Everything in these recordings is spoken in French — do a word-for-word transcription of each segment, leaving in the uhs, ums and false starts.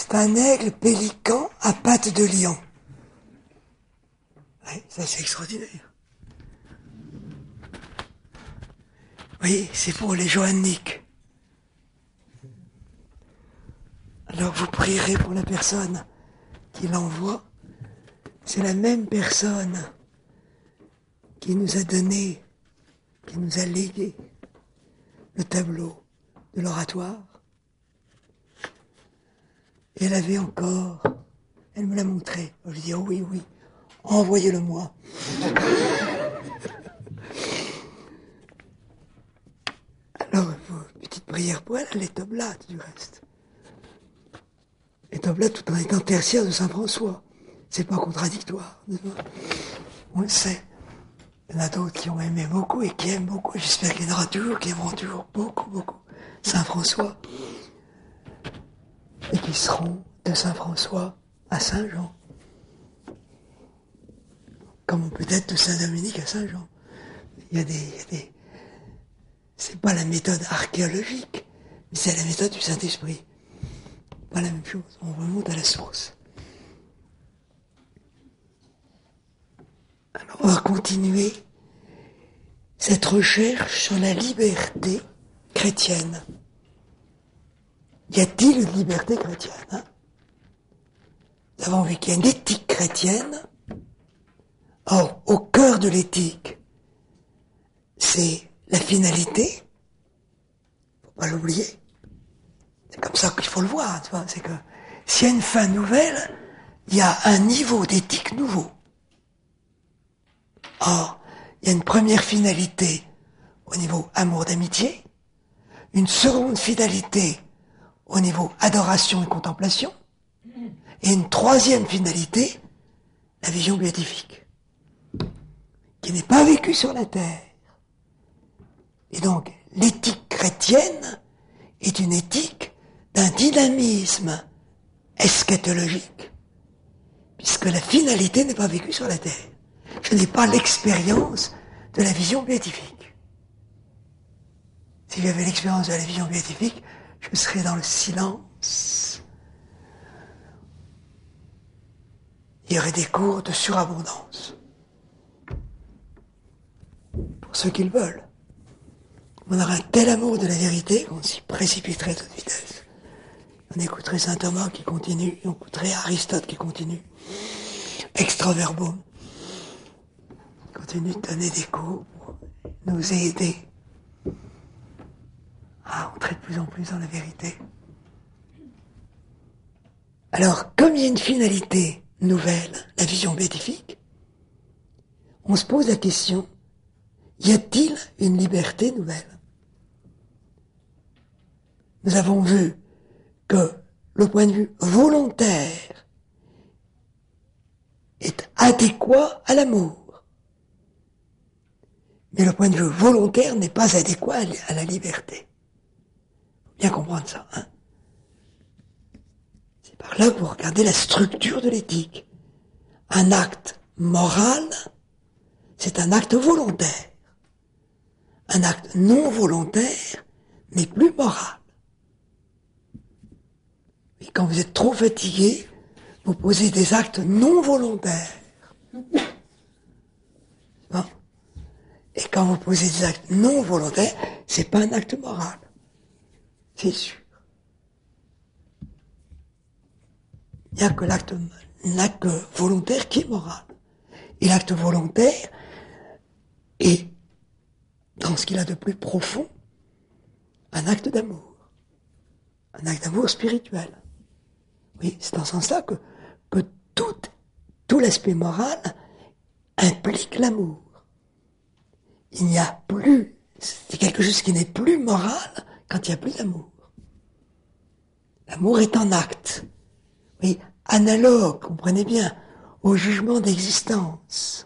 C'est un aigle pélican à pattes de lion. Oui, ça c'est extraordinaire. Oui, c'est pour les johanniques. Alors vous prierez pour la personne qui l'envoie. C'est la même personne qui nous a donné, qui nous a légué le tableau de l'oratoire. Et elle avait encore, elle me l'a montré. Je lui ai dit, oh oui, oui, envoyez-le-moi. Alors, petite prière pour elle, elle est oblate du reste. Elle est oblate tout en étant tertiaire de Saint-François. C'est pas contradictoire, on le sait. Il y en a d'autres qui ont aimé beaucoup et qui aiment beaucoup. J'espère qu'il y en aura toujours qui aimeront toujours beaucoup, beaucoup Saint-François. Et qui seront de Saint-François à Saint-Jean. Comme on peut être de Saint-Dominique à Saint-Jean. Il y a des... Il y a des... C'est pas la méthode archéologique, mais c'est la méthode du Saint-Esprit. Pas la même chose, on remonte à la source. Alors on va continuer cette recherche sur la liberté chrétienne. Y a-t-il une liberté chrétienne, hein? Nous avons vu qu'il y a une éthique chrétienne. Or, au cœur de l'éthique, c'est la finalité. Faut pas l'oublier. C'est comme ça qu'il faut le voir, tu vois. C'est que s'il y a une fin nouvelle, il y a un niveau d'éthique nouveau. Or, il y a une première finalité au niveau amour d'amitié, une seconde finalité au niveau adoration et contemplation, et une troisième finalité, la vision béatifique, qui n'est pas vécue sur la terre. Et donc, l'éthique chrétienne est une éthique d'un dynamisme eschatologique, puisque la finalité n'est pas vécue sur la terre. Je n'ai pas l'expérience de la vision béatifique. Si j'avais l'expérience de la vision béatifique, je serais dans le silence. Il y aurait des cours de surabondance. Pour ceux qui le veulent. On aurait un tel amour de la vérité qu'on s'y précipiterait à toute vitesse. On écouterait saint Thomas qui continue, on écouterait Aristote qui continue. Extraverbum. Continue de donner des cours pour nous aider à entrer de plus en plus dans la vérité. Alors, comme il y a une finalité nouvelle, la vision béatifique, on se pose la question, y a-t-il une liberté nouvelle? Nous avons vu que le point de vue volontaire est adéquat à l'amour. Mais le point de vue volontaire n'est pas adéquat à la liberté. Faut bien comprendre ça, hein. C'est par là que vous regardez la structure de l'éthique. Un acte moral, c'est un acte volontaire. Un acte non volontaire n'est plus moral. Et quand vous êtes trop fatigué, vous posez des actes non volontaires. Bon. Et quand vous posez des actes non volontaires, c'est pas un acte moral. C'est sûr. Il n'y a que l'acte, l'acte volontaire qui est moral. Et l'acte volontaire est, dans ce qu'il a de plus profond, un acte d'amour. Un acte d'amour spirituel. Oui, c'est dans ce sens-là que, que tout, tout l'aspect moral implique l'amour. Il n'y a plus, c'est quelque chose qui n'est plus moral quand il n'y a plus d'amour. L'amour est en acte. Oui, analogue, comprenez bien, au jugement d'existence.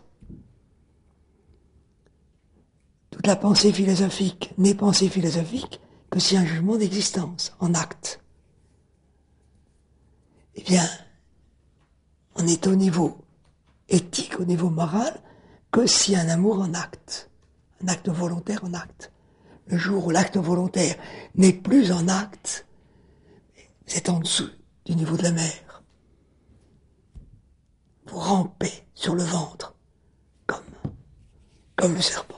Toute la pensée philosophique n'est pensée philosophique que si un jugement d'existence, en acte. Eh bien, on est au niveau éthique, au niveau moral, que si un amour en acte. Un acte volontaire en acte. Le jour où l'acte volontaire n'est plus en acte, c'est en dessous du niveau de la mer. Vous rampez sur le ventre, comme, comme le serpent.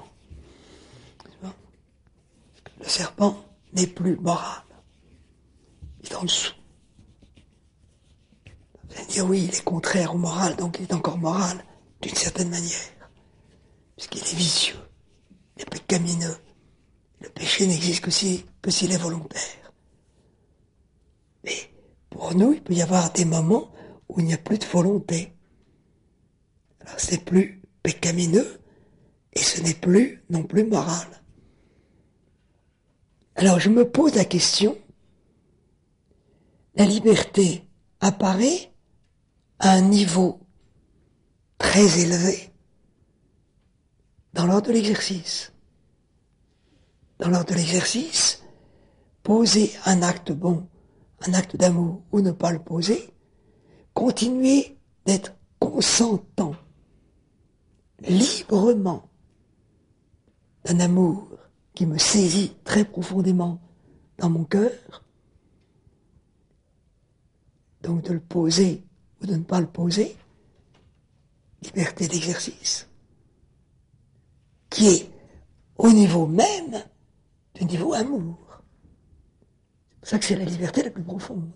Le serpent n'est plus moral. Il est en dessous. Vous allez dire, oui, il est contraire au moral, donc il est encore moral, d'une certaine manière. Puisqu'il est vicieux, il est pécamineux. Le péché n'existe que si, que s'il est volontaire. Mais pour nous, il peut y avoir des moments où il n'y a plus de volonté. Alors ce n'est plus pécamineux et ce n'est plus non plus moral. Alors je me pose la question, la liberté apparaît à un niveau très élevé dans l'ordre de l'exercice. Dans l'ordre de l'exercice, poser un acte bon, un acte d'amour ou ne pas le poser, continuer d'être consentant librement d'un amour qui me saisit très profondément dans mon cœur, donc de le poser ou de ne pas le poser, liberté d'exercice, qui est au niveau même du niveau amour. C'est pour ça que c'est la liberté la plus profonde.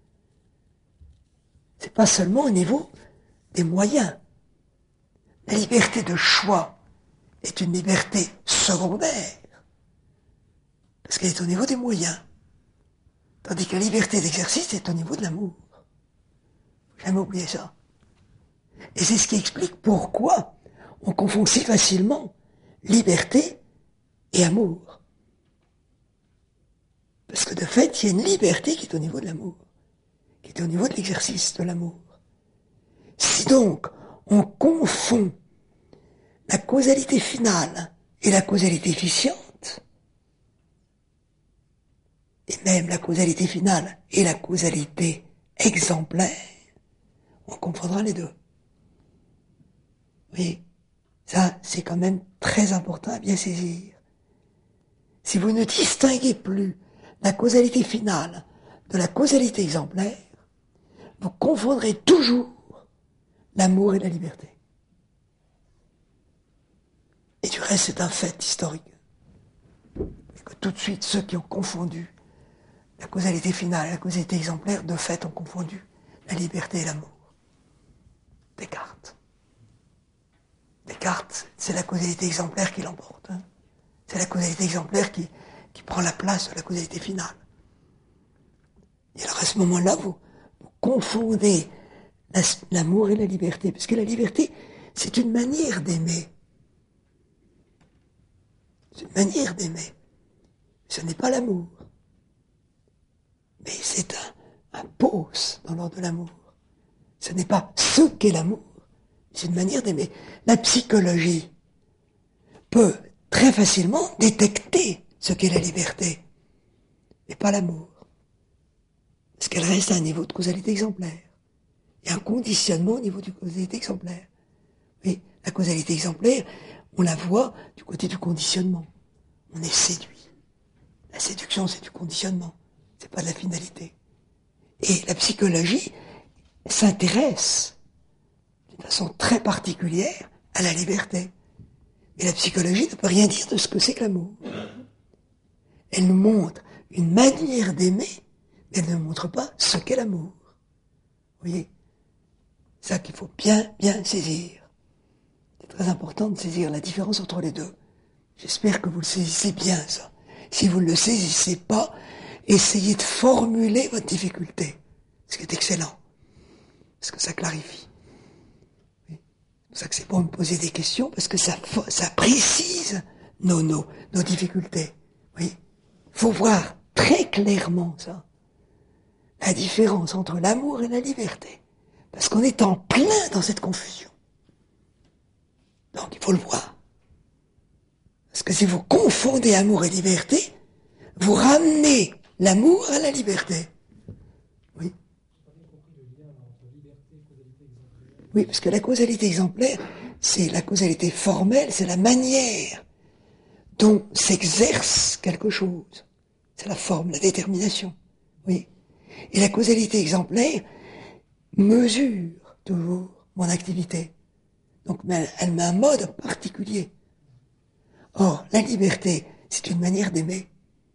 C'est pas seulement au niveau des moyens. La liberté de choix est une liberté secondaire, parce qu'elle est au niveau des moyens. Tandis que la liberté d'exercice est au niveau de l'amour. Faut jamais oublier ça. Et c'est ce qui explique pourquoi on confond si facilement liberté et amour. Parce que de fait, il y a une liberté qui est au niveau de l'amour, qui est au niveau de l'exercice de l'amour. Si donc on confond la causalité finale et la causalité efficiente, et même la causalité finale et la causalité exemplaire, on confondra les deux. Oui, ça c'est quand même très important à bien saisir. Si vous ne distinguez plus la causalité finale de la causalité exemplaire, vous confondrez toujours l'amour et la liberté. Et du reste, c'est un fait historique. Et que tout de suite, ceux qui ont confondu la causalité finale et la causalité exemplaire, de fait, ont confondu la liberté et l'amour. Descartes. Descartes, c'est la causalité exemplaire qui l'emporte. Hein. C'est la causalité exemplaire qui, qui prend la place de la causalité finale. Et alors à ce moment-là, vous, vous confondez la, l'amour et la liberté, parce que la liberté, c'est une manière d'aimer. C'est une manière d'aimer. Ce n'est pas l'amour. Mais c'est un, un pause dans l'ordre de l'amour. Ce n'est pas ce qu'est l'amour, c'est une manière d'aimer. La psychologie peut très facilement détecter ce qu'est la liberté, mais pas l'amour. Parce qu'elle reste à un niveau de causalité exemplaire. Il y a un conditionnement au niveau de causalité exemplaire. Mais la causalité exemplaire, on la voit du côté du conditionnement. On est séduit. La séduction, c'est du conditionnement. C'est pas de la finalité. Et la psychologie s'intéresse d'une façon très particulière à la liberté. Mais la psychologie ne peut rien dire de ce que c'est que l'amour. Elle nous montre une manière d'aimer, mais elle ne montre pas ce qu'est l'amour. Vous voyez? C'est ça qu'il faut bien, bien saisir. C'est très important de saisir la différence entre les deux. J'espère que vous le saisissez bien, ça. Si vous ne le saisissez pas, essayez de formuler votre difficulté. Ce qui est excellent. Parce que ça clarifie. C'est pour ça que c'est bon de poser des questions, parce que ça, ça précise nos, nos, nos difficultés. Oui. Faut voir très clairement ça. La différence entre l'amour et la liberté. Parce qu'on est en plein dans cette confusion. Donc il faut le voir. Parce que si vous confondez amour et liberté, vous ramenez l'amour à la liberté. Oui. Oui, parce que la causalité exemplaire, c'est la causalité formelle, c'est la manière dont s'exerce quelque chose. C'est la forme, la détermination. Oui. Et la causalité exemplaire mesure toujours mon activité. Donc elle, elle met un mode particulier. Or, la liberté, c'est une manière d'aimer.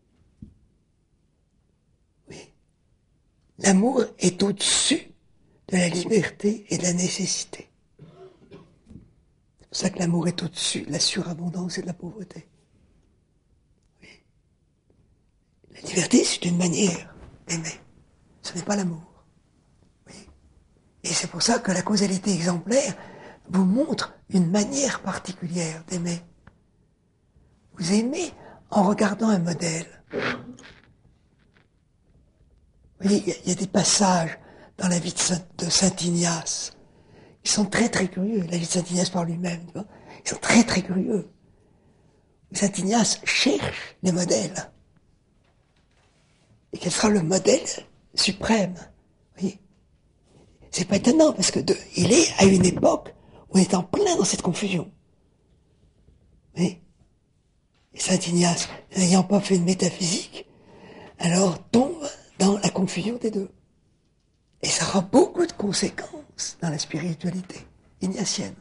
Oui. L'amour est au-dessus de la liberté et de la nécessité. C'est pour ça que l'amour est au-dessus de la surabondance et de la pauvreté. Oui. La liberté, c'est une manière d'aimer. Ce n'est pas l'amour. Oui. Et c'est pour ça que la causalité exemplaire vous montre une manière particulière d'aimer. Vous aimez en regardant un modèle. Vous voyez, il y, y a des passages dans la vie de Saint, de Saint Ignace qui sont très très curieux. La vie de Saint Ignace par lui-même, tu vois, ils sont très très curieux. Saint Ignace cherche les modèles. Et quel sera le modèle suprême? Vous voyez, c'est pas étonnant parce que de, il est à une époque où on est en plein dans cette confusion. Oui. Et Saint Ignace, n'ayant pas fait une métaphysique, alors tombe dans la confusion des deux. Et ça aura beaucoup de conséquences dans la spiritualité ignatienne.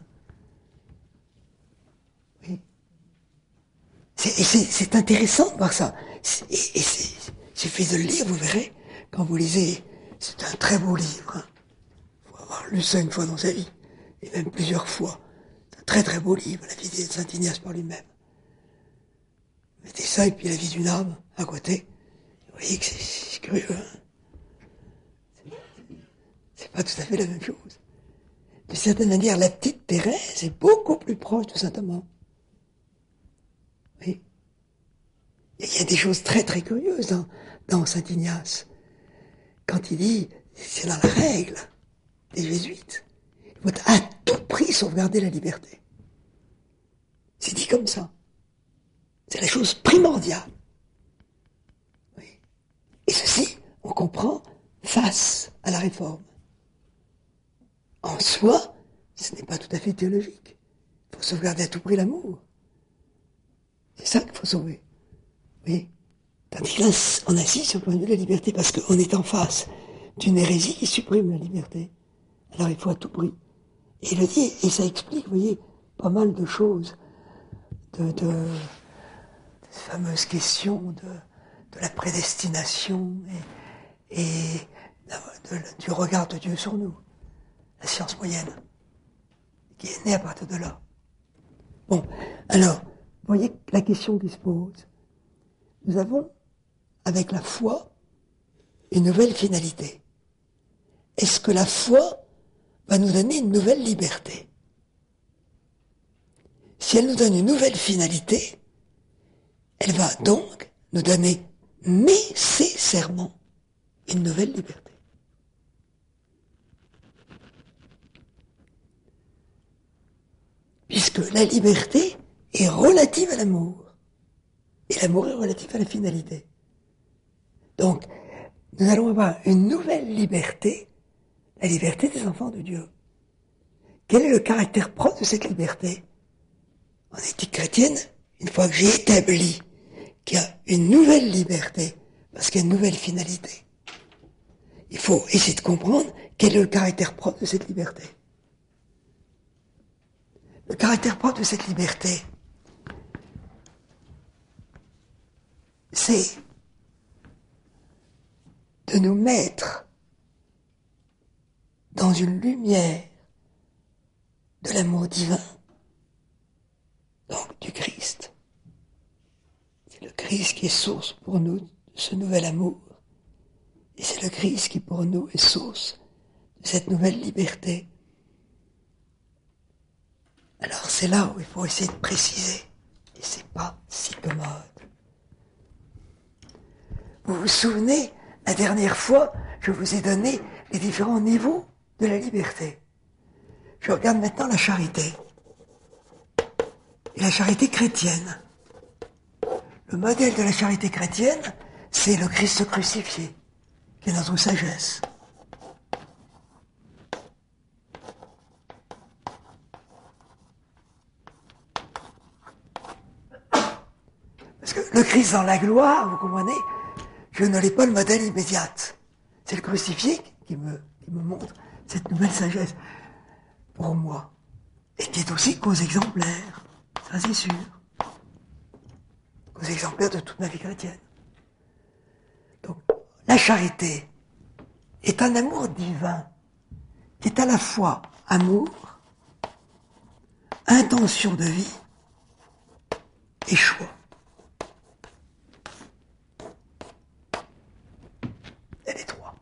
Oui. C'est, et c'est, c'est intéressant de voir ça. C'est, et, et c'est, il suffit de le lire, vous verrez, quand vous lisez, c'est un très beau livre. Hein. Il faut avoir lu ça une fois dans sa vie, et même plusieurs fois. C'est un très très beau livre, la vie de Saint Ignace par lui-même. Mettez ça et puis la vie d'une âme à côté. Vous voyez que c'est, c'est curieux. Hein, c'est, c'est pas tout à fait la même chose. De certaine manière, la petite Thérèse est beaucoup plus proche de saint Thomas. Oui. Il y a des choses très très curieuses dans, dans Saint Ignace. Quand il dit, c'est dans la règle des jésuites, il faut à tout prix sauvegarder la liberté. C'est dit comme ça. C'est la chose primordiale. Oui. Et ceci, on comprend face à la réforme. En soi, ce n'est pas tout à fait théologique. Il faut sauvegarder à tout prix l'amour. C'est ça qu'il faut sauver. Oui. Tandis que là, on insiste sur le point de vue de la liberté parce qu'on est en face d'une hérésie qui supprime la liberté. Alors il faut à tout prix. Et il le dit, et ça explique, vous voyez, pas mal de choses de... de ces fameuses questions de, de la prédestination et, et de, de, du regard de Dieu sur nous, la science moyenne, qui est née à partir de là. Bon, alors, vous voyez la question qui se pose. Nous avons, avec la foi, une nouvelle finalité. Est-ce que la foi va nous donner une nouvelle liberté? Si elle nous donne une nouvelle finalité, elle va donc nous donner nécessairement une nouvelle liberté. Puisque la liberté est relative à l'amour. Et l'amour est relatif à la finalité. Donc, nous allons avoir une nouvelle liberté, la liberté des enfants de Dieu. Quel est le caractère propre de cette liberté? En éthique chrétienne, une fois que j'ai établi qu'il y a une nouvelle liberté, parce qu'il y a une nouvelle finalité, il faut essayer de comprendre quel est le caractère propre de cette liberté. Le caractère propre de cette liberté, c'est de nous mettre dans une lumière de l'amour divin, donc du Christ. C'est le Christ qui est source pour nous de ce nouvel amour. Et c'est le Christ qui pour nous est source de cette nouvelle liberté. Alors c'est là où il faut essayer de préciser. Et c'est pas si commode. Vous vous souvenez, la dernière fois, je vous ai donné les différents niveaux de la liberté. Je regarde maintenant la charité. Et la charité chrétienne. Le modèle de la charité chrétienne, c'est le Christ crucifié, qui est notre sagesse. Parce que le Christ dans la gloire, vous comprenez, je ne l'ai pas le modèle immédiat. c'est le crucifié qui me, qui me montre cette nouvelle sagesse pour moi, et qui est aussi cause exemplaire, ça c'est sûr, cause exemplaire de toute ma vie chrétienne. Donc, la charité est un amour divin qui est à la fois amour, intention de vie et choix. Elle est trois.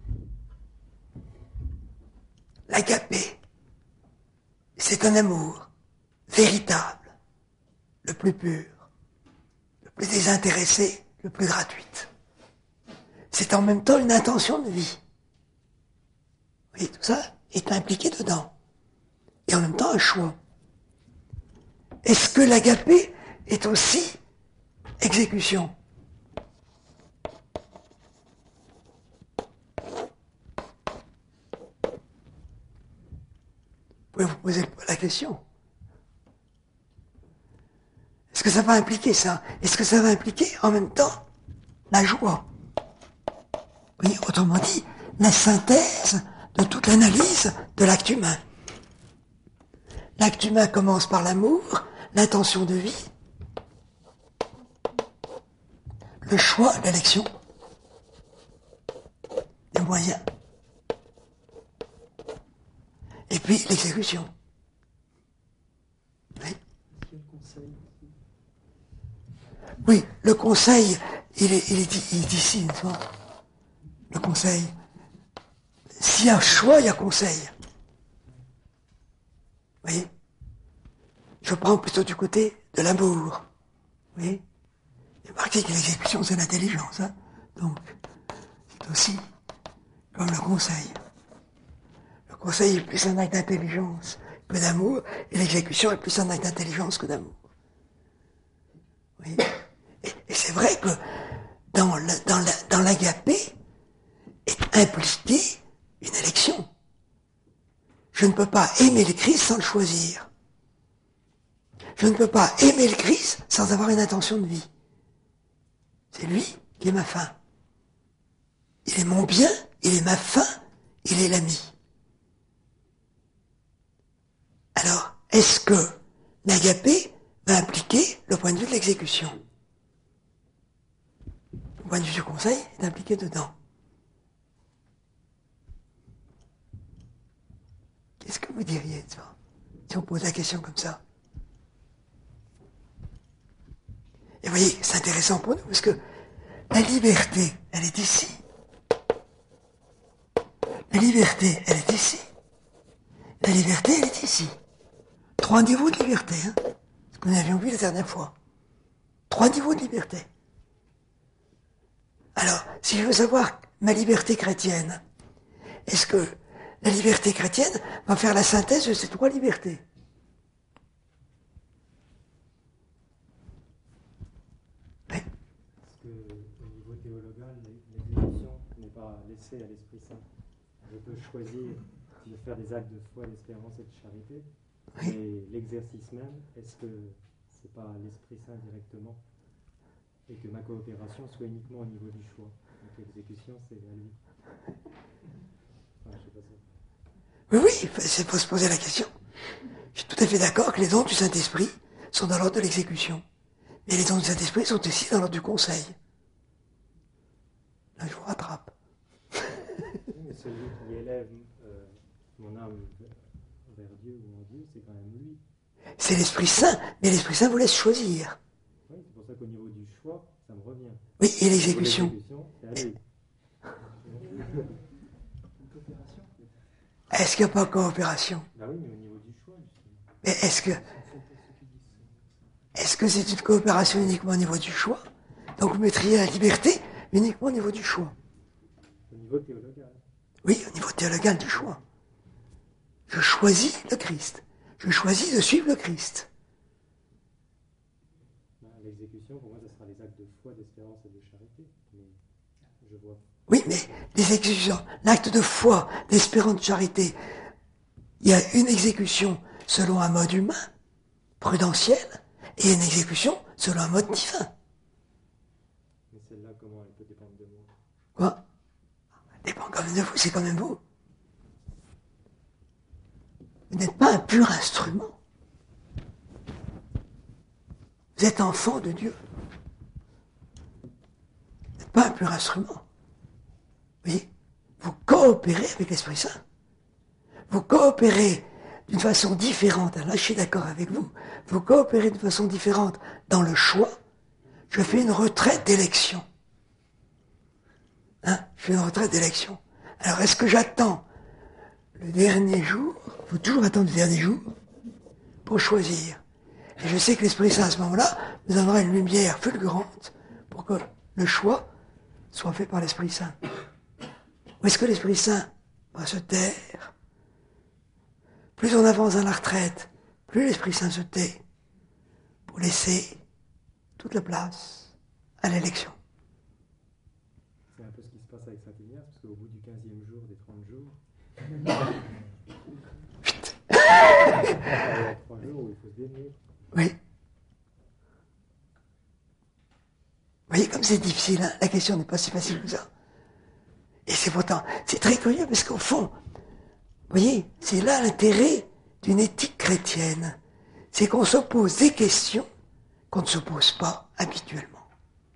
L'agapé, c'est un amour véritable, le plus pur, le plus désintéressé, le plus gratuit. C'est en même temps une intention de vie. Oui, tout ça est impliqué dedans. Et en même temps un choix. Est-ce que l'agapé est aussi exécution? Vous pouvez vous poser la question. Est-ce que ça va impliquer ça? Est-ce que ça va impliquer en même temps la joie? Oui, autrement dit, la synthèse de toute l'analyse de l'acte humain. L'acte humain commence par l'amour, l'intention de vie, le choix, l'élection, les moyens, et puis l'exécution. Oui. Oui, le conseil, il est, il est, il est ici, n'est-ce pas? Le conseil. S'il y a choix, il y a conseil. Vous voyez? Je prends plutôt du côté de l'amour. Vous voyez? Et marqué que l'exécution, c'est l'intelligence. Hein. Donc, c'est aussi comme le conseil. Le conseil est plus un acte d'intelligence que d'amour, et l'exécution est plus un acte d'intelligence que d'amour. Oui. Et, et c'est vrai que dans, le, dans, la, dans l'agapé est impliquée une élection. Je ne peux pas aimer le Christ sans le choisir. Je ne peux pas aimer le Christ sans avoir une intention de vie. C'est lui qui est ma fin. Il est mon bien, il est ma fin, il est l'ami. Alors, est-ce que l'agapé va impliquer le point de vue de l'exécution? Le point de vue du conseil est impliqué dedans. Qu'est-ce que vous diriez, ça, si on pose la question comme ça? Et vous voyez, c'est intéressant pour nous, parce que la liberté, elle est ici. La liberté, elle est ici. La liberté, elle est ici. Trois niveaux de liberté, hein, ce que nous avions vu la dernière fois. Trois niveaux de liberté. Alors, si je veux savoir ma liberté chrétienne, est-ce que la liberté chrétienne va faire la synthèse de ces trois libertés? Oui. Parce que, au niveau théologal, l'exécution n'est pas laissée à l'Esprit Saint. Je peux choisir de faire des actes de foi, d'espérance et de charité, oui. Mais l'exercice même, est-ce que c'est pas l'Esprit Saint directement, et que ma coopération soit uniquement au niveau du choix? Donc l'exécution, c'est à lui. Enfin, je sais pas ça. Oui, oui, c'est pour se poser la question. Je suis tout à fait d'accord que les dons du Saint-Esprit sont dans l'ordre de l'exécution. Mais les dons du Saint-Esprit sont aussi dans l'ordre du conseil. Là, je vous rattrape. Oui, mais celui qui élève euh, mon âme vers Dieu ou en Dieu, c'est quand même lui. C'est l'Esprit Saint, mais l'Esprit Saint vous laisse choisir. Oui, c'est pour ça qu'au niveau du choix, ça me revient. Oui, et l'exécution. L'exécution, c'est à lui. Est-ce qu'il n'y a pas de coopération? Ben oui, mais au niveau du choix, justement. Mais est-ce que est-ce que c'est une coopération uniquement au niveau du choix? Donc vous mettriez la liberté uniquement au niveau du choix? Au niveau théologal. Oui, au niveau théologal du choix. Je choisis le Christ. Je choisis de suivre le Christ. Ben, l'exécution, pour moi, ce sera les actes de foi, d'espérance et de charité. Mais je vois. Oui, mais les exécutions, l'acte de foi, d'espérance, de charité, il y a une exécution selon un mode humain, prudentiel, et une exécution selon un mode divin. Mais celle-là, comment elle peut dépendre de moi? Quoi? Elle dépend quand même de vous, c'est quand même vous. Vous n'êtes pas un pur instrument. Vous êtes enfant de Dieu. Vous n'êtes pas un pur instrument. Vous voyez, vous coopérez avec l'Esprit Saint. Vous coopérez d'une façon différente. Là, je suis d'accord avec vous. Vous coopérez d'une façon différente dans le choix. Je fais une retraite d'élection. Hein, je fais une retraite d'élection. Alors, est-ce que j'attends le dernier jour? Il faut toujours attendre le dernier jour pour choisir. Et je sais que l'Esprit Saint, à ce moment-là, nous donnera une lumière fulgurante pour que le choix soit fait par l'Esprit Saint. Ou est-ce que l'Esprit Saint va se taire? Plus on avance dans la retraite, plus l'Esprit Saint se tait pour laisser toute la place à l'élection. C'est un peu ce qui se passe avec Saint-Ignace, parce qu'au bout du quinzième jour, des trente jours, Chut. il y a trois jours où il faut se détenir. Oui. Vous voyez comme c'est difficile, hein? La question n'est pas si facile que ça. Et c'est pourtant, c'est très curieux parce qu'au fond, vous voyez, c'est là l'intérêt d'une éthique chrétienne. C'est qu'on se pose des questions qu'on ne se pose pas habituellement.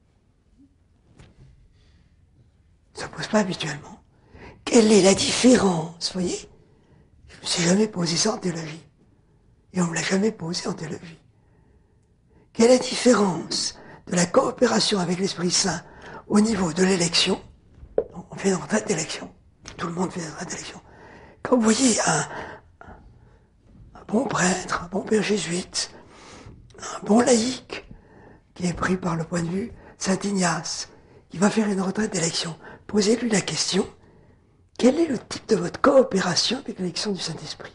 On ne se pose pas habituellement. Quelle est la différence, vous voyez? Je ne me suis jamais posé ça en théologie. Et on ne me l'a jamais posé en théologie. Quelle est la différence de la coopération avec l'Esprit Saint au niveau de l'élection? On fait une retraite d'élection. Tout le monde fait une retraite d'élection. Quand vous voyez un, un bon prêtre, un bon père jésuite, un bon laïc, qui est pris par le point de vue Saint-Ignace, qui va faire une retraite d'élection, posez-lui la question, quel est le type de votre coopération avec l'élection du Saint-Esprit?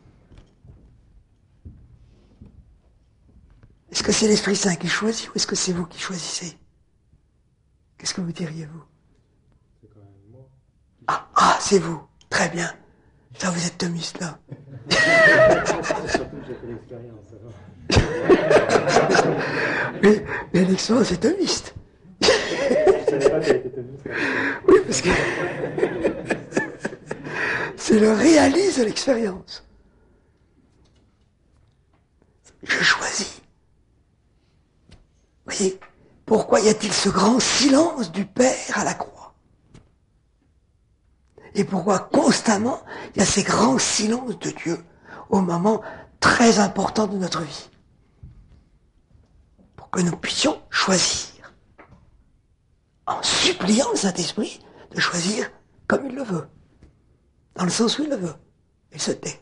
Est-ce que c'est l'Esprit Saint qui choisit ou est-ce que c'est vous qui choisissez? Qu'est-ce que vous diriez, vous? C'est quand même moi. Ah, ah, c'est vous. Très bien. Ça, vous êtes thomiste, là. Surtout que j'ai fait l'expérience. Mais l'élection, c'est thomiste. Je ne savais pas qu'elle était thomiste. Oui, parce que c'est le réalise de l'expérience. Je choisis. Vous voyez, pourquoi y a-t-il ce grand silence du Père à la croix? Et pourquoi constamment il y a ces grands silences de Dieu au moment très important de notre vie? Pour que nous puissions choisir, en suppliant le Saint-Esprit de choisir comme il le veut, dans le sens où il le veut. Il se tait.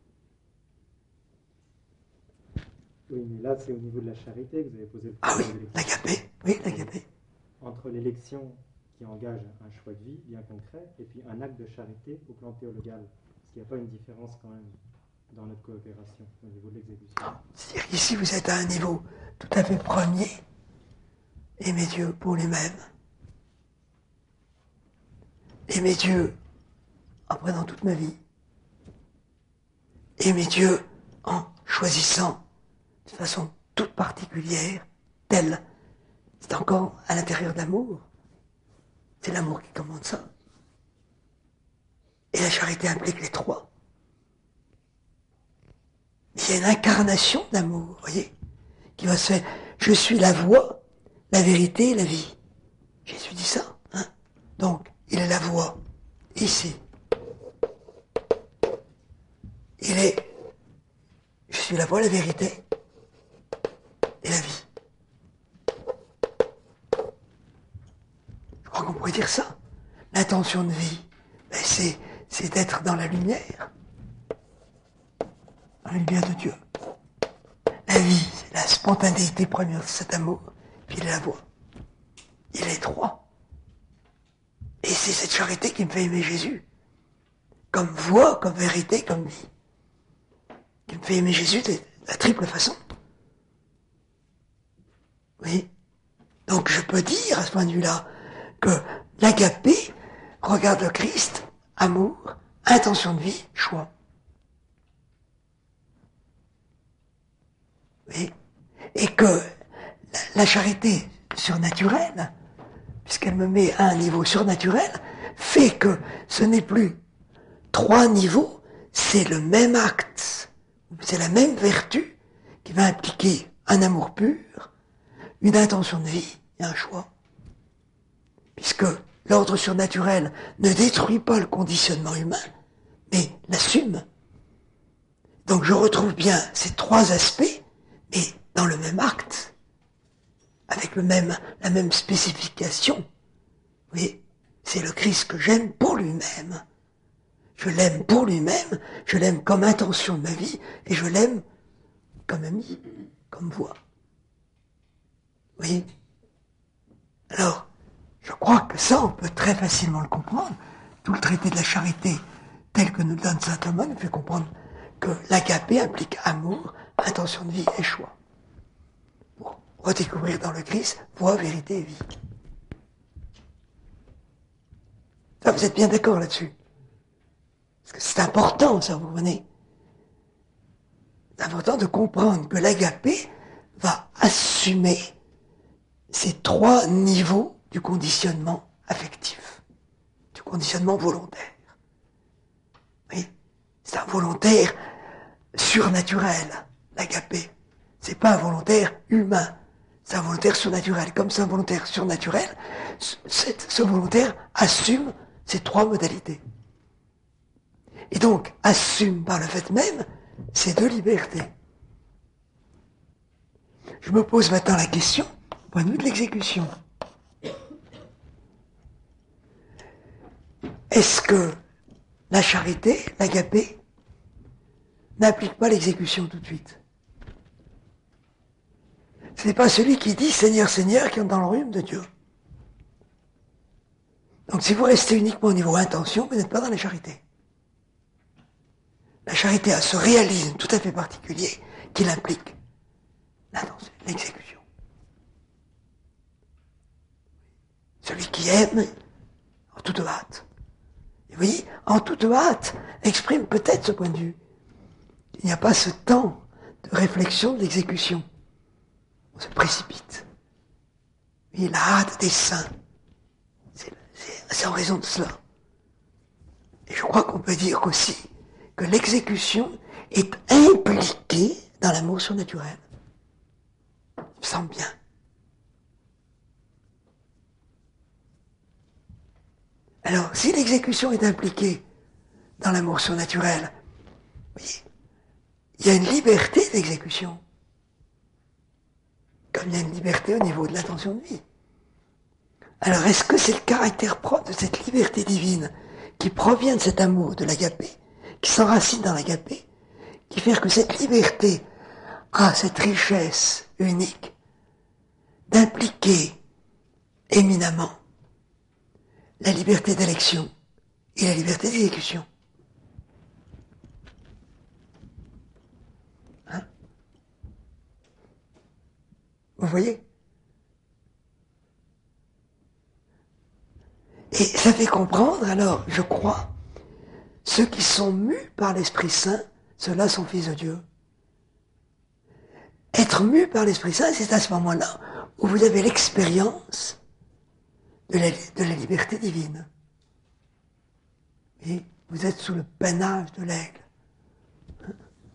Oui, mais là, c'est au niveau de la charité que vous avez posé le Ah oui, problème de l'élection. l'agapé, oui, l'agapé. Entre l'élection qui engage un choix de vie bien concret et puis un acte de charité au plan théologal. Est-ce qu'il n'y a pas une différence quand même dans notre coopération au niveau de l'exécution? C'est-à-dire qu'ici, vous êtes à un niveau tout à fait premier. Aimer Dieu pour lui-même. Aimer Dieu en prenant toute ma vie. Aimer Dieu en choisissant de façon toute particulière, telle. C'est encore à l'intérieur de l'amour. C'est l'amour qui commande ça. Et la charité implique les trois. Il y a une incarnation d'amour, vous voyez, qui va se faire. Je suis la voie, la vérité et la vie. Jésus dit ça, hein. Donc, il est la voie, ici. Il est, je suis la voie, la vérité et la vie. Je crois qu'on pourrait dire ça. L'intention de vie, ben c'est, c'est d'être dans la lumière. Dans la lumière de Dieu. La vie, c'est la spontanéité première de cet amour. Puis il est la voie. Il est trois. Et c'est cette charité qui me fait aimer Jésus. Comme voie, comme vérité, comme vie. Qui me fait aimer Jésus de la triple façon. Oui. Donc je peux dire à ce point de vue-là que l'agapé regarde le Christ, amour, intention de vie, choix. Oui. Et que la, la charité surnaturelle, puisqu'elle me met à un niveau surnaturel, fait que ce n'est plus trois niveaux, c'est le même acte, c'est la même vertu qui va impliquer un amour pur, une intention de vie et un choix. Puisque l'ordre surnaturel ne détruit pas le conditionnement humain, mais l'assume. Donc je retrouve bien ces trois aspects, mais dans le même acte, avec le même, la même spécification. Vous voyez, c'est le Christ que j'aime pour lui-même. Je l'aime pour lui-même, je l'aime comme intention de ma vie, et je l'aime comme ami, comme voix. Vous voyez? Alors, je crois que ça, on peut très facilement le comprendre. Tout le traité de la charité, tel que nous le donne saint Thomas, nous fait comprendre que l'agapé implique amour, intention de vie et choix. Pour redécouvrir dans le Christ voie, vérité et vie. Ça, vous êtes bien d'accord là-dessus? Parce que c'est important, ça, vous comprenez? C'est important de comprendre que l'agapé va assumer ces trois niveaux du conditionnement affectif, du conditionnement volontaire. Oui, c'est un volontaire surnaturel, l'agapé. C'est pas un volontaire humain, c'est un volontaire surnaturel. Comme c'est un volontaire surnaturel, ce, ce volontaire assume ces trois modalités. Et donc, assume par le fait même ces deux libertés. Je me pose maintenant la question, au point de vue de l'exécution. Est-ce que la charité, l'agapé, n'implique pas l'exécution tout de suite? Ce n'est pas celui qui dit « Seigneur, Seigneur » qui entre dans le royaume de Dieu. Donc si vous restez uniquement au niveau intention, vous n'êtes pas dans la charité. La charité a ce réalisme tout à fait particulier qui l'implique. L'intention, l'exécution. Celui qui aime en toute hâte. Et vous voyez, en toute hâte exprime peut-être ce point de vue. Il n'y a pas ce temps de réflexion, de l'exécution. On se précipite. Et la hâte des saints, c'est, c'est, c'est en raison de cela. Et je crois qu'on peut dire aussi que l'exécution est impliquée dans l'amour surnaturel. Il me semble bien. Alors, si l'exécution est impliquée dans l'amour surnaturel, oui, il y a une liberté d'exécution. Comme il y a une liberté au niveau de l'intention de vie. Alors, est-ce que c'est le caractère propre de cette liberté divine qui provient de cet amour de l'agapé, qui s'enracine dans l'agapé, qui fait que cette liberté a cette richesse unique d'impliquer éminemment la liberté d'élection et la liberté d'exécution? Hein? Vous voyez? Et ça fait comprendre, alors, je crois, ceux qui sont mus par l'Esprit Saint, ceux-là sont fils de Dieu. Être mus par l'Esprit Saint, c'est à ce moment-là où vous avez l'expérience de la, de la liberté divine. Et vous êtes sous le peinage de l'aigle. Hein?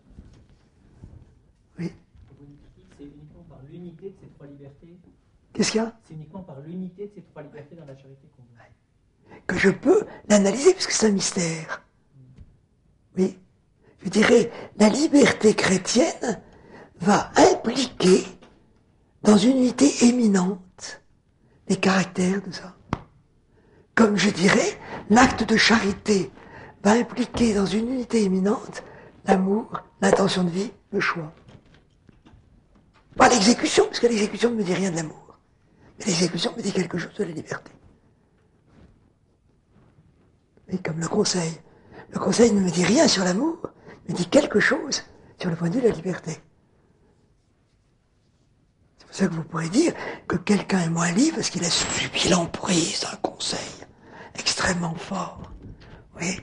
Oui. C'est uniquement par l'unité de ces trois libertés. Qu'est-ce qu'il y a? C'est uniquement par l'unité de ces trois libertés dans la charité qu'on veut. Que je peux l'analyser, puisque c'est un mystère. Oui. Je dirais, la liberté chrétienne va impliquer, dans une unité éminente, les caractères de ça. Comme je dirais, l'acte de charité va impliquer, dans une unité éminente, l'amour, l'intention de vie, le choix. Pas l'exécution, parce que l'exécution ne me dit rien de l'amour. Mais l'exécution me dit quelque chose de la liberté. Et comme le conseil. Le conseil ne me dit rien sur l'amour, me dit quelque chose sur le point de vue de la liberté. C'est pour ça que vous pourrez dire que quelqu'un est moins libre parce qu'il a subi l'emprise d'un conseil extrêmement fort. Oui.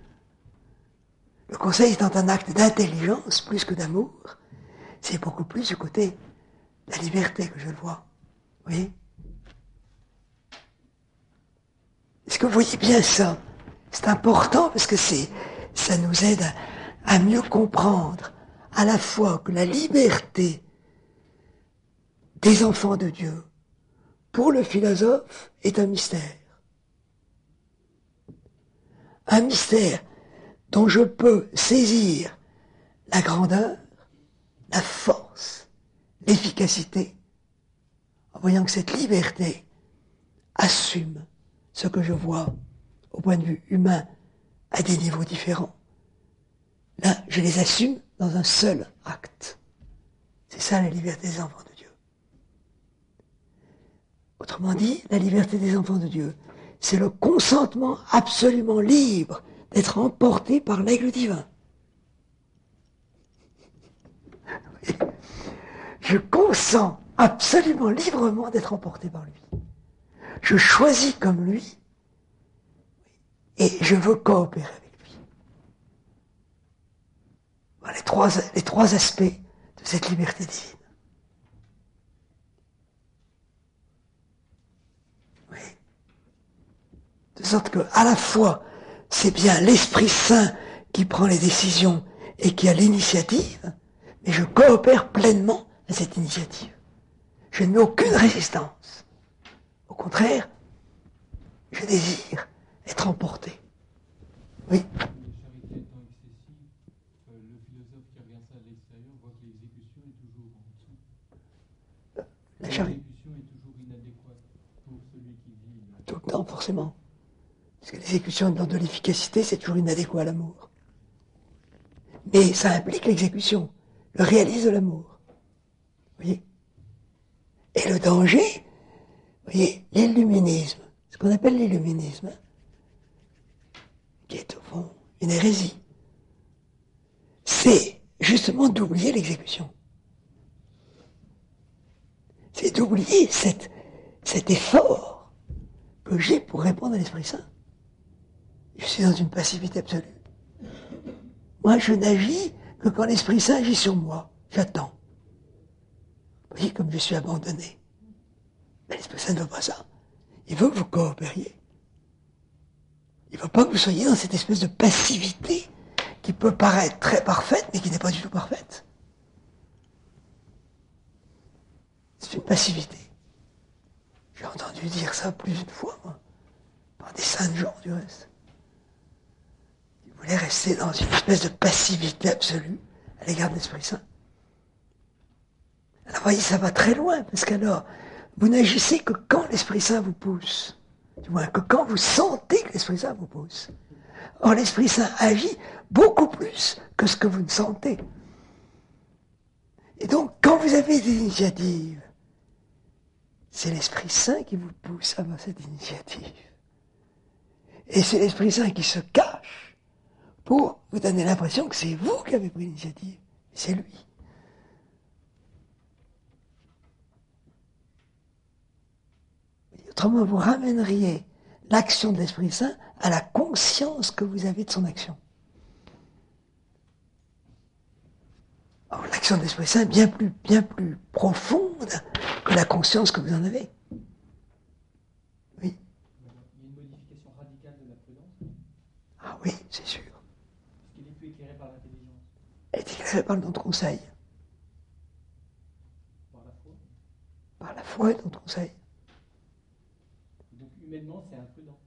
Le conseil étant un acte d'intelligence plus que d'amour, c'est beaucoup plus du côté de la liberté que je le vois. Oui. Est-ce que vous voyez bien ça? C'est important parce que c'est, ça nous aide à, à mieux comprendre à la fois que la liberté des enfants de Dieu, pour le philosophe, est un mystère. Un mystère dont je peux saisir la grandeur, la force, l'efficacité, en voyant que cette liberté assume ce que je vois au point de vue humain à des niveaux différents. Là, je les assume dans un seul acte. C'est ça la liberté des enfants de Dieu. Autrement dit, la liberté des enfants de Dieu, c'est le consentement absolument libre d'être emporté par l'aigle divin. Je consens absolument librement d'être emporté par lui. Je choisis comme lui et je veux coopérer avec lui. Voilà les trois, les trois aspects de cette liberté divine. Oui. De sorte que, à la fois, c'est bien l'Esprit Saint qui prend les décisions et qui a l'initiative, mais je coopère pleinement à cette initiative. Je ne mets aucune résistance. Au contraire, je désire être emporté. Oui. La charité étant excessive, euh, le philosophe qui regarde ça de l'extérieur voit que l'exécution est toujours en dessous. La charité. L'exécution est toujours inadéquate pour celui qui vit. Tout le temps, forcément. Parce que l'exécution de l'ordre de l'efficacité, c'est toujours inadéquat à l'amour. Mais ça implique l'exécution, le réalisme de l'amour. Vous voyez? Et le danger, vous voyez, l'illuminisme, ce qu'on appelle l'illuminisme, qui est au fond une hérésie, c'est justement d'oublier l'exécution. C'est d'oublier cette, cet effort que j'ai pour répondre à l'Esprit Saint. Je suis dans une passivité absolue. Moi, je n'agis que quand l'Esprit Saint agit sur moi. J'attends. Vous voyez comme je suis abandonné. Mais l'Esprit Saint ne veut pas ça. Il veut que vous coopériez. Il ne veut pas que vous soyez dans cette espèce de passivité qui peut paraître très parfaite, mais qui n'est pas du tout parfaite. C'est une passivité. J'ai entendu dire ça plus d'une fois, moi, par des saints gens, du reste. Ils voulaient rester dans une espèce de passivité absolue à l'égard de l'Esprit Saint. Alors, vous voyez, ça va très loin, parce qu'alors, vous n'agissez que quand l'Esprit Saint vous pousse. Du moins, que quand vous sentez que l'Esprit Saint vous pousse. Or, l'Esprit Saint agit beaucoup plus que ce que vous ne sentez. Et donc, quand vous avez des initiatives, c'est l'Esprit Saint qui vous pousse à avoir cette initiative. Et c'est l'Esprit Saint qui se cache pour vous donner l'impression que c'est vous qui avez pris l'initiative. C'est lui. Autrement, vous ramèneriez l'action de l'Esprit Saint à la conscience que vous avez de son action. Or, l'action de l'Esprit Saint est bien plus, bien plus profonde que la conscience que vous en avez. Oui. Il y a une modification radicale de la prudence. Ah oui, c'est sûr. Est-ce qu'il est plus éclairé par l'intelligence? Elle est éclairée par le don de conseil. Par la foi? Par la foi et le don de conseil. Donc humainement, c'est imprudent.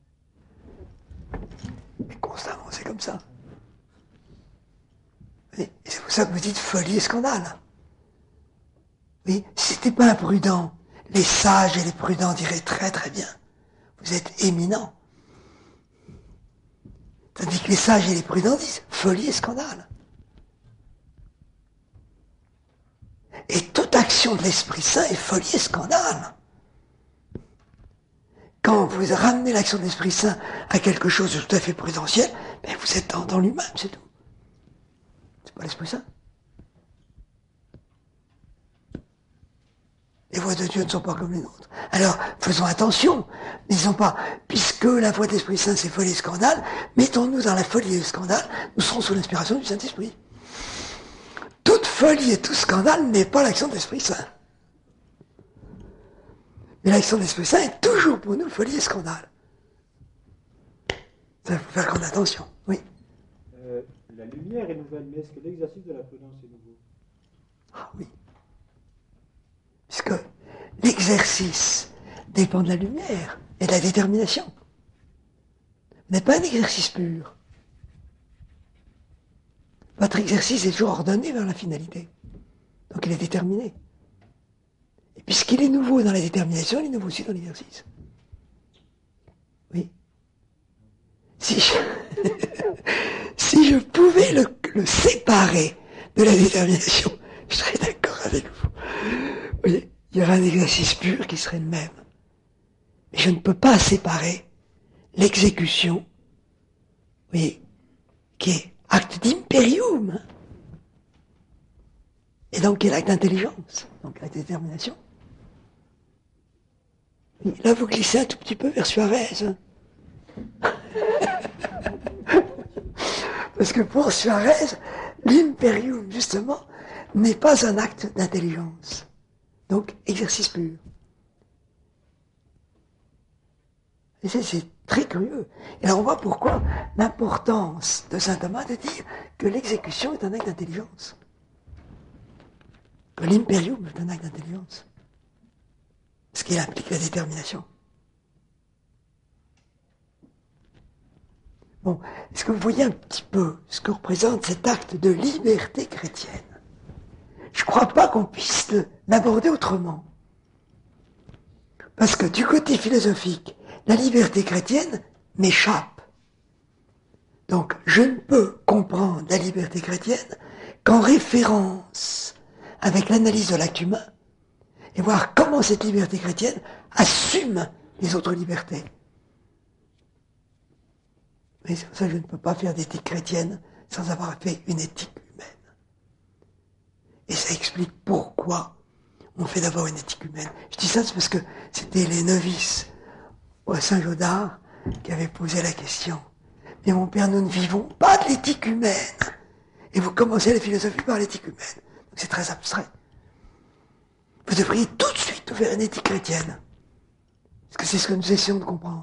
Mais constamment, c'est comme ça. Et c'est pour ça que vous dites folie et scandale. Oui, si c'était pas imprudent, les sages et les prudents diraient très très bien. Vous êtes éminents. Tandis que les sages et les prudents disent folie et scandale. Et toute action de l'Esprit Saint est folie et scandale. Quand vous ramenez l'action de l'Esprit Saint à quelque chose de tout à fait prudentiel, ben vous êtes dans, dans lui-même, c'est tout. C'est pas l'Esprit Saint. Les voies de Dieu ne sont pas comme les nôtres. Alors, faisons attention. Ne disons pas, puisque la voie de l'Esprit Saint c'est folie et scandale, mettons-nous dans la folie et le scandale, nous serons sous l'inspiration du Saint-Esprit. Toute folie et tout scandale n'est pas l'action de l'Esprit Saint. Mais l'action de l'Esprit Saint est toujours pour nous folie et scandale. Ça, il faut faire grande attention. Oui. Euh, la lumière est nouvelle, mais est-ce que l'exercice de la prudence est nouveau? Ah oui. Puisque l'exercice dépend de la lumière et de la détermination. Ce n'est pas un exercice pur. Votre exercice est toujours ordonné vers la finalité. Donc il est déterminé. Et puisqu'il est nouveau dans la détermination, il est nouveau aussi dans l'exercice. Oui. Si je, si je pouvais le, le séparer de la détermination, je serais d'accord avec vous. Vous voyez, il y aurait un exercice pur qui serait le même. Mais je ne peux pas séparer l'exécution, vous voyez, qui est acte d'imperium, hein, et donc qui est l'acte d'intelligence, donc l'acte de détermination. Et là, vous glissez un tout petit peu vers Suarez. Hein. Parce que pour Suarez, l'imperium, justement, n'est pas un acte d'intelligence. Donc, exercice pur. Et c'est, c'est très curieux. Et là, on voit pourquoi l'importance de saint Thomas de dire que l'exécution est un acte d'intelligence. Que l'imperium est un acte d'intelligence. Ce qui implique la détermination. Bon, est-ce que vous voyez un petit peu ce que représente cet acte de liberté chrétienne? Je ne crois pas qu'on puisse l'aborder autrement. Parce que du côté philosophique, la liberté chrétienne m'échappe. Donc, je ne peux comprendre la liberté chrétienne qu'en référence avec l'analyse de l'acte humain et voir comment cette liberté chrétienne assume les autres libertés. Mais c'est pour ça que je ne peux pas faire d'éthique chrétienne sans avoir fait une éthique humaine. Et ça explique pourquoi on fait d'abord une éthique humaine. Je dis ça, c'est parce que c'était les novices à Saint-Gaudard qui avaient posé la question. Mais mon père, nous ne vivons pas de l'éthique humaine. Et vous commencez la philosophie par l'éthique humaine. Donc c'est très abstrait. Vous devriez tout de suite faire une éthique chrétienne. Parce que c'est ce que nous essayons de comprendre.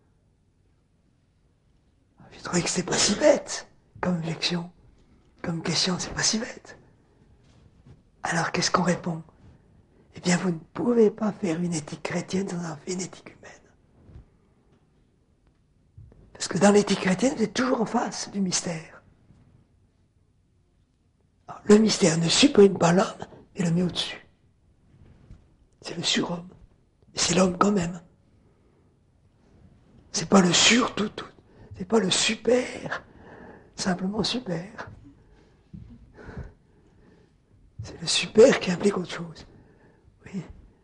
Je trouvais que c'était pas si bête comme objection. Comme question, c'est pas si bête. Alors qu'est-ce qu'on répond? Eh bien, vous ne pouvez pas faire une éthique chrétienne sans avoir fait une éthique humaine. Parce que dans l'éthique chrétienne, vous êtes toujours en face du mystère. Alors, le mystère ne supprime pas l'homme, mais le met au-dessus. C'est le surhomme. Et c'est l'homme quand même. C'est pas le sur tout, tout. C'est pas le super, simplement super. C'est le super qui implique autre chose. Oui.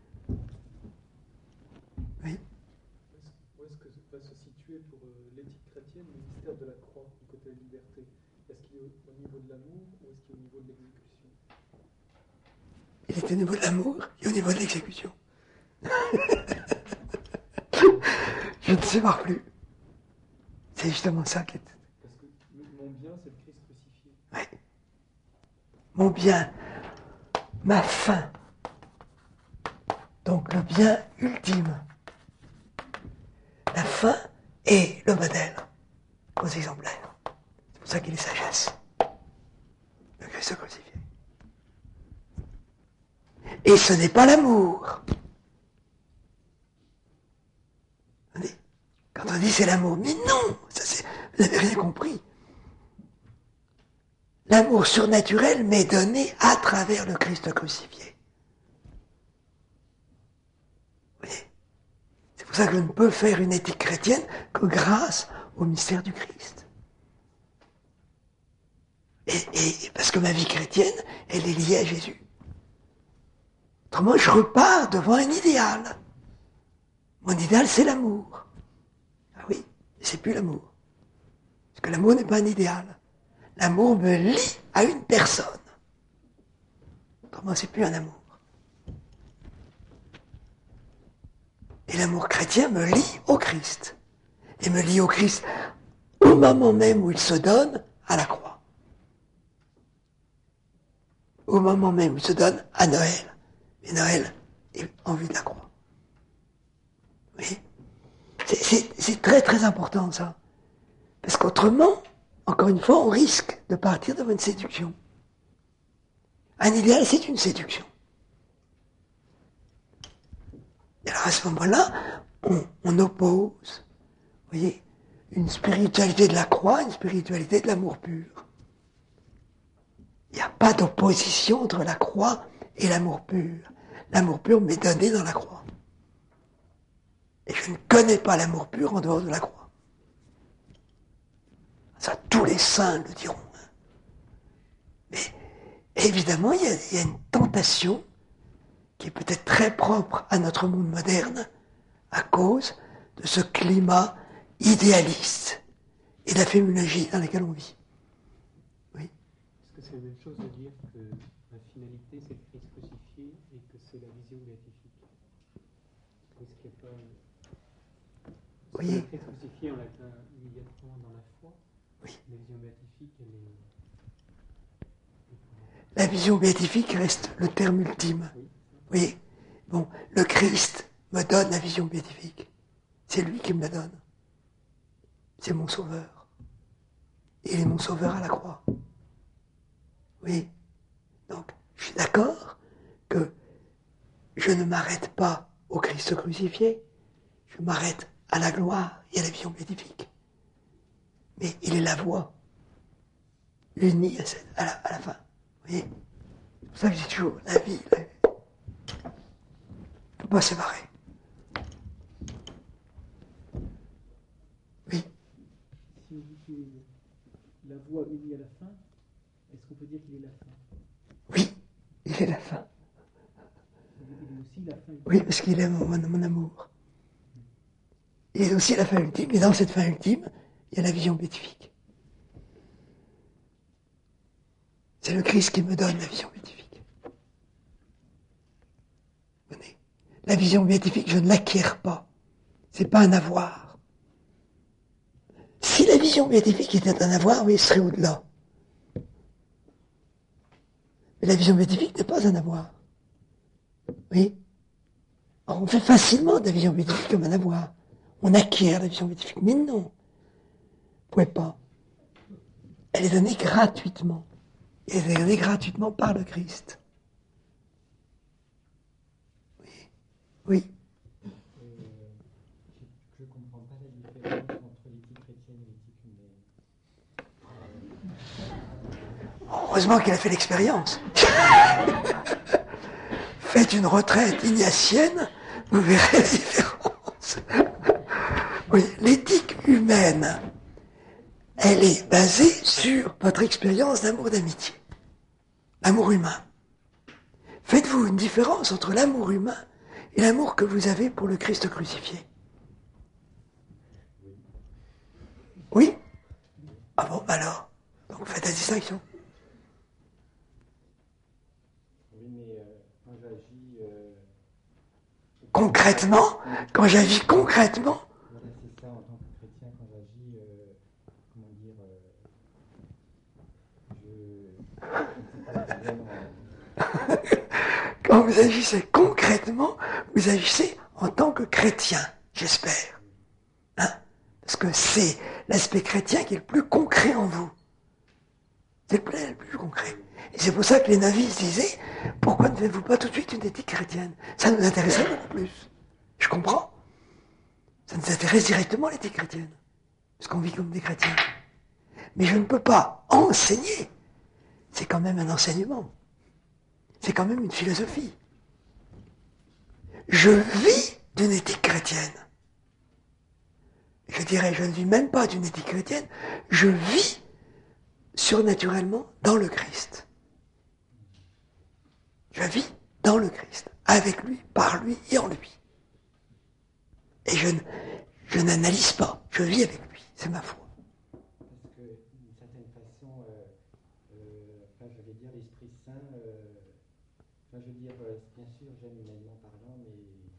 Oui. Où est-ce que va se situer pour euh, l'éthique chrétienne le mystère de la croix du côté de la liberté? Est-ce qu'il est au, au niveau de l'amour ou est-ce qu'il est au niveau de l'exécution? Il est au niveau de l'amour et au niveau de l'exécution. Je ne sais pas plus. C'est justement ça qui est... Parce que mon bien, c'est le Christ crucifié. Oui. Mon bien, ma fin. Donc le bien ultime. La fin est le modèle aux exemplaires. C'est pour ça qu'il est sagesse. Le Christ crucifié. Et ce n'est pas l'amour. Quand on dit c'est l'amour, mais non, ça c'est, vous n'avez rien compris. L'amour surnaturel m'est donné à travers le Christ crucifié. Vous voyez? C'est pour ça que je ne peux faire une éthique chrétienne que grâce au mystère du Christ. Et, et parce que ma vie chrétienne, elle est liée à Jésus. Autrement, je repars devant un idéal. Mon idéal, c'est l'amour. Ah oui, mais c'est plus l'amour. Parce que l'amour n'est pas un idéal. L'amour me lie à une personne. Autrement, c'est plus un amour. Et l'amour chrétien me lie au Christ. Et me lie au Christ au moment même où il se donne à la croix. Au moment même où il se donne à Noël. Et Noël est en vue de la croix. Vous voyez ? C'est, c'est, c'est très très important ça. Parce qu'autrement, encore une fois, on risque de partir devant une séduction. Un idéal, c'est une séduction. Et alors à ce moment-là, on, on oppose, vous voyez, une spiritualité de la croix, une spiritualité de l'amour pur. Il n'y a pas d'opposition entre la croix et l'amour pur. L'amour pur m'est donné dans la croix. Et je ne connais pas l'amour pur en dehors de la croix. Ça, tous les saints le diront. Mais évidemment, il y a, il y a une tentation qui est peut-être très propre à notre monde moderne à cause de ce climat idéaliste et de la féminologie dans laquelle on vit. Oui. Est-ce que c'est la même chose de dire que la finalité c'est le Christ crucifié et que c'est la vision béatifique? Est-ce qu'il n'y a pas... Oui. Le Christ crucifié on l'atteint immédiatement dans la foi. Oui. La vision béatifique elle est... La vision béatifique reste le terme ultime. Oui. Vous voyez, bon, le Christ me donne la vision béatifique. C'est lui qui me la donne. C'est mon sauveur. Il est mon sauveur à la croix. Oui. Donc, je suis d'accord que je ne m'arrête pas au Christ crucifié. Je m'arrête à la gloire et à la vision béatifique. Mais il est la voie. L'unie à, cette- à, la, à la fin. Vous voyez? C'est pour ça que je dis toujours, la vie, la vie. On ne peut pas séparer. Oui. Si on dit qu'il est la voie unie à la fin, est-ce qu'on peut dire qu'il est la fin? Oui, il est la fin. Il est aussi la fin. Oui, parce qu'il est mon, mon, mon amour. Il est aussi la fin ultime, et dans cette fin ultime, il y a la vision béatifique. C'est le Christ qui me donne la vision béatifique. Vous voyez, la vision béatifique, je ne l'acquiers pas. C'est pas un avoir. Si la vision béatifique était un avoir, oui, il serait au-delà. Mais la vision béatifique n'est pas un avoir. Oui. Alors, on fait facilement de la vision béatifique comme un avoir. On acquiert la vision béatifique. Mais non. Vous ne pouvez pas. Elle est donnée gratuitement. Elle est donnée gratuitement par le Christ. Oui. Oui. Et, euh, je ne comprends pas la différence entre l'éthique chrétienne et l'éthique humaine. Heureusement qu'elle a fait l'expérience. Faites une retraite ignatienne, vous verrez la différence. Oui, l'éthique humaine, elle est basée sur votre expérience d'amour d'amitié. L'amour humain. Faites-vous une différence entre l'amour humain et l'amour que vous avez pour le Christ crucifié? Oui? Ah bon, alors, donc faites la distinction. Oui, mais euh, quand j'agis... Euh... Concrètement, quand j'agis concrètement, Voilà, c'est ça, en tant que chrétien, quand j'agis, euh, comment dire, euh, je... quand vous agissez concrètement, vous agissez en tant que chrétien, j'espère. Hein? Parce que c'est l'aspect chrétien qui est le plus concret en vous. C'est le plus, le plus concret. Et c'est pour ça que les novices disaient, pourquoi ne faites-vous pas tout de suite une éthique chrétienne? Ça nous intéressait beaucoup plus. Je comprends. Ça nous intéresse directement l'éthique chrétienne. Parce qu'on vit comme des chrétiens. Mais je ne peux pas enseigner. C'est quand même un enseignement. C'est quand même une philosophie. Je vis d'une éthique chrétienne. Je dirais, je ne vis même pas d'une éthique chrétienne, je vis surnaturellement dans le Christ. Je vis dans le Christ, avec lui, par lui et en lui. Et je, ne, je n'analyse pas, je vis avec lui, c'est ma foi. Parce que, d'une certaine façon, euh, euh, enfin, je vais dire l'Esprit Saint, euh, enfin, je veux dire, euh, bien sûr, j'aime humainement parlant, mais...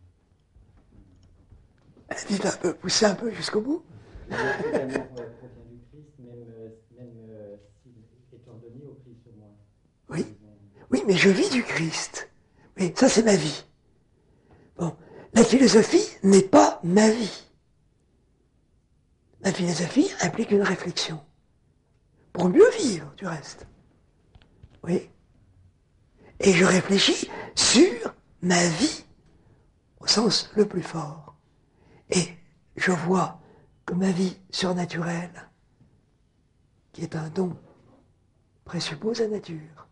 Dites un peu, poussez un peu jusqu'au bout. Je veux dire, cet amour euh, provient du Christ, même, euh, même euh, s'il étant donné au Christ au moins. Oui, oui, mais je vis du Christ. Oui, ça c'est ma vie. Bon, la philosophie n'est pas ma vie. Ma philosophie implique une réflexion. Pour mieux vivre, du reste. Oui. Et je réfléchis sur ma vie, au sens le plus fort. Et je vois que ma vie surnaturelle, qui est un don, présuppose la nature,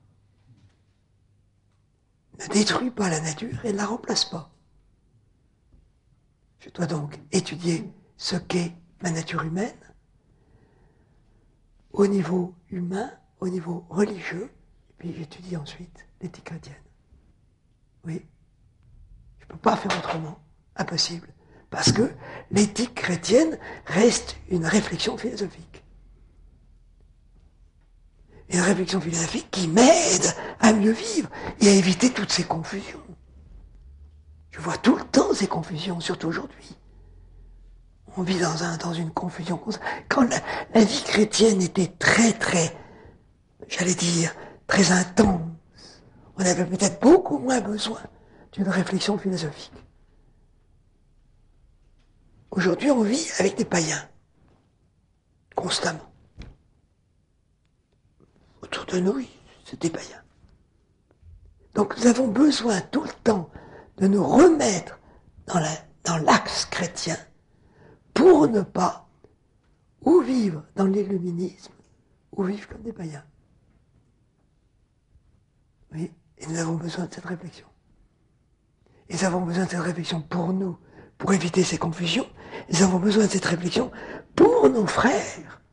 ne détruit pas la nature et ne la remplace pas. Je dois donc étudier ce qu'est ma nature humaine, au niveau humain, au niveau religieux, et puis j'étudie ensuite l'éthique chrétienne. Oui, je ne peux pas faire autrement, impossible, parce que l'éthique chrétienne reste une réflexion philosophique. Une réflexion philosophique qui m'aide à mieux vivre et à éviter toutes ces confusions. Je vois tout le temps ces confusions, surtout aujourd'hui. On vit dans, un, dans une confusion. Quand la, la vie chrétienne était très, très, j'allais dire, très intense, on avait peut-être beaucoup moins besoin d'une réflexion philosophique. Aujourd'hui, on vit avec des païens, constamment. Autour de nous, c'est des païens. Donc nous avons besoin tout le temps de nous remettre dans, la, dans l'axe chrétien pour ne pas ou vivre dans l'illuminisme ou vivre comme des païens. Oui, et nous avons besoin de cette réflexion. Et nous avons besoin de cette réflexion pour nous, pour éviter ces confusions. Nous avons besoin de cette réflexion pour nos frères,